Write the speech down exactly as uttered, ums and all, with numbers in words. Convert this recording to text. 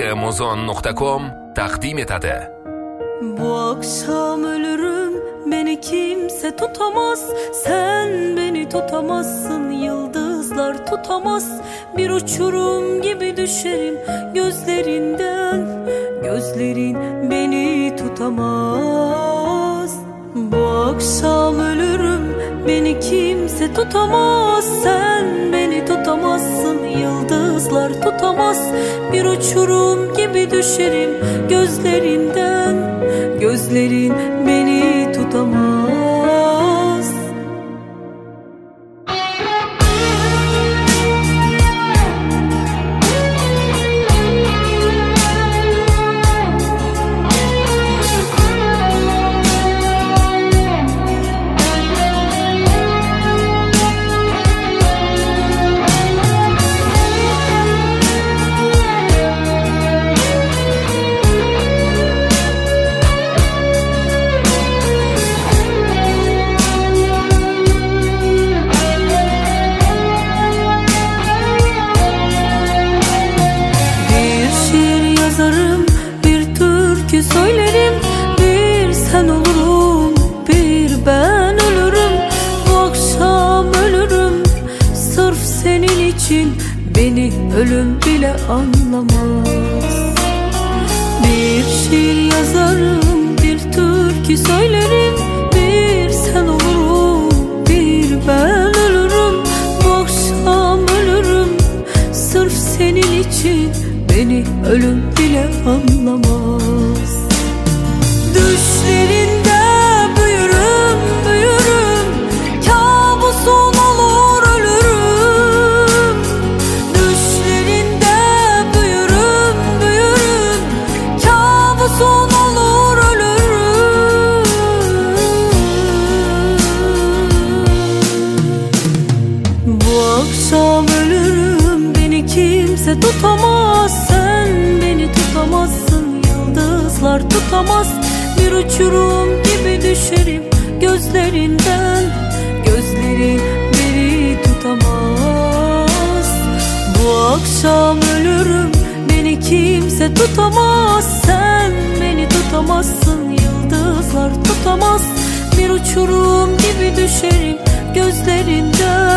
muzon nokta com takdim etadi. Bu akşam ölürüm, beni kimse tutamaz. Sen beni tutamazsın, yıldızlar tutamaz. Bir uçurum gibi düşerim gözlerinden. Gözlerin beni tutamaz. Bu akşam ölürüm, beni kimse tutamaz. Sen beni tutamazsın, yıldızlar tutamaz. Bir uçurum gibi düşerim gözlerinden. Gözlerin beni tutamaz. Söylerim, bir sen olurum, bir ben ölürüm. Bu akşam ölürüm, sırf senin için. Beni ölüm bile anlamaz. Bir şiir yazarım, bir türkü söylerim. Bir sen olurum, bir ben ölürüm. Bu akşam ölürüm, sırf senin için. Beni ölüm bile anlamaz. Düşlerinde büyürüm, büyürüm. Kabusun olur ölürüm. Düşlerinde büyürüm, büyürüm. Kabusun olur ölürüm. Bu akşam ölürüm, beni kimse tutamaz. Sen beni tutamazsın, yıldızlar tutamaz. Bir uçurum gibi düşerim gözlerinden. Gözlerin beni tutamaz. Bu akşam ölürüm, beni kimse tutamaz. Sen beni tutamazsın, yıldızlar tutamaz. Bir uçurum gibi düşerim gözlerinden.